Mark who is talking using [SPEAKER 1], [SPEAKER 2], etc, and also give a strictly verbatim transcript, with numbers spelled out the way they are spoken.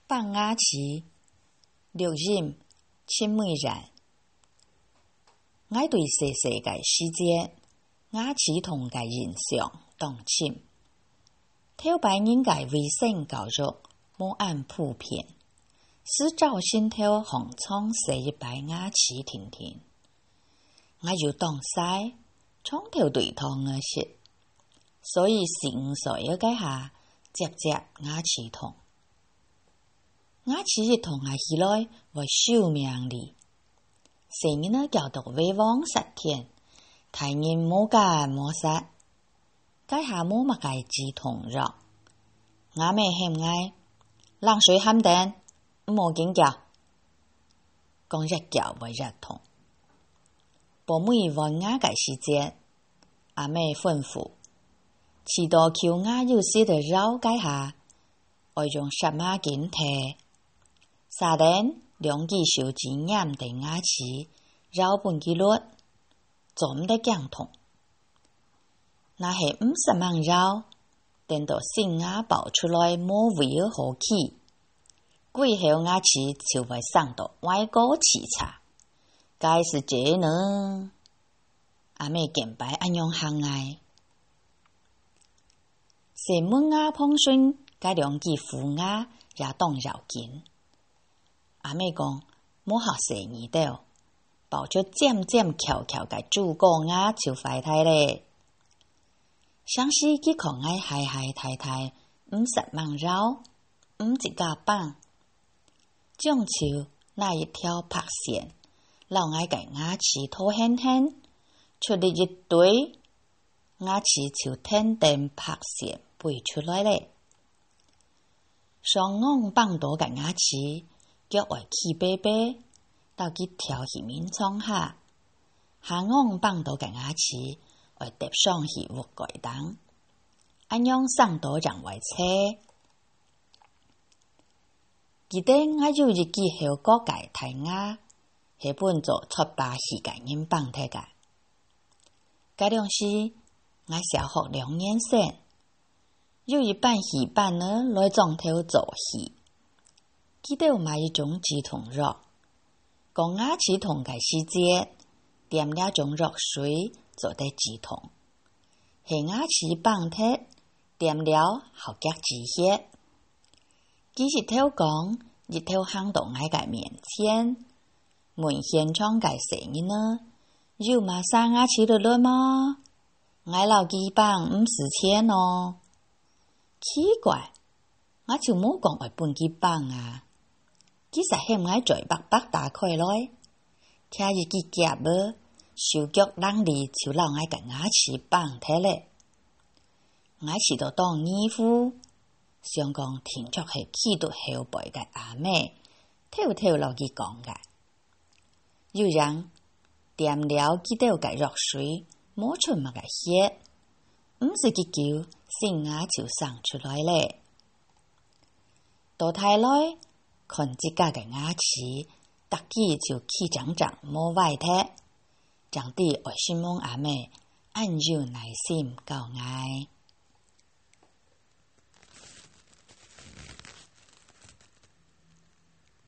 [SPEAKER 1] 放雅池，录音陈美然。我对细细个世界，雅池同个人上动深。头摆人个卫生教育无按普遍，使照心头红窗洗一摆雅池停停。我有当西，从头对头我说，所以是五岁一个下，接接雅池痛。雅池一痛啊起来，为寿命里。成日呢叫做威王十天，大人冇干冇杀，家下冇乜个止痛药。我妹嫌爱，冷水喊定，冇紧叫，讲日叫为日痛。保妹问我个时间，阿妹吩咐，迟到求我有时的绕家下，我用十马斤提。三点两支手指染定雅池，绕半几率，做唔得姜痛。那系五十万绕，等到新雅爆出来冇位好起，过后雅池就会上到外国视察。该是这呢？阿妹见摆安样行爱，是门雅碰顺，该两支副雅也当绕紧。阿妹讲，冇学生二道，爆出渐渐翘翘嘅主角雅就快睇咧。想是佢狂爱嗨嗨太太五十万绕，五一架棒，将球那一条拍线，老爱嘅雅池拖輕輕，出嚟一堆，雅池就天定拍線背出來咧。上岸棒到嘅雅池。腳為起白白，到佢跳去面窗下，下岸放到嘅雅池，為搭上去活蓋檔，安樣上到人為車。記得我有一支後國界大雅，係本做出八時間人放睇㗎。嗰兩時，我小學兩年生，有一班戲班呢來裝頭做戲。記得有買一種止痛藥，講雅池痛嘅時節，點了種藥水做得止痛，係雅池放貼，點了好夾止血。佢日頭講，日頭行到我嘅面前，問現場嘅聲音呢，有馬上雅池的論嗎？我老幾放五十錢哦，奇怪，我就冇講為半幾放啊。其實嫌我嘴白白打開來，聽一支夾兒，手腳冷里就讓我嘅雅池放睇咧。雅池就當義父，想講聽出係氣度後輩嘅阿妹，偷偷落去講嘅。有人點了幾道嘅藥水，冇出乜嘅血，唔是幾久，新雅就生出來咧。到睇來。看自家嘅雅池，特記就起長長冇壞體，長啲愛心夢阿妹，按照耐心教愛。